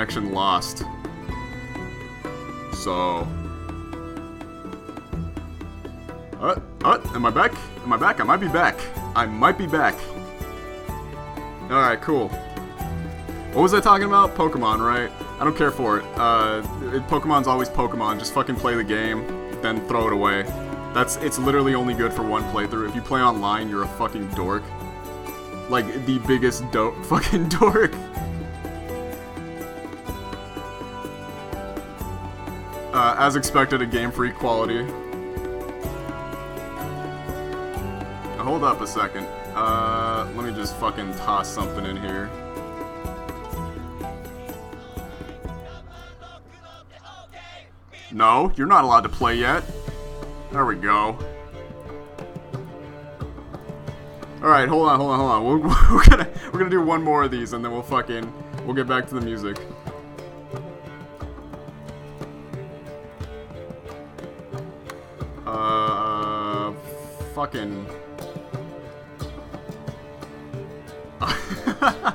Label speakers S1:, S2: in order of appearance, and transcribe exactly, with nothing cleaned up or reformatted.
S1: connection lost. So... Uh, uh, am I back? Am I back? I might be back. I might be back. Alright, cool. What was I talking about? Pokemon, right? I don't care for it. Uh, it, Pokemon's always Pokemon. Just fucking play the game, then throw it away. That's, it's literally only good for one playthrough. If you play online, you're a fucking dork. Like, the biggest dope fucking dork. Uh, as expected, a Game Freak quality. Now, hold up a second. Uh, let me just fucking toss something in here. No, you're not allowed to play yet. There we go. Alright, hold on, hold on, hold on. We're, we're gonna we're gonna do one more of these and then we'll fucking we'll get back to the music. Uh fucking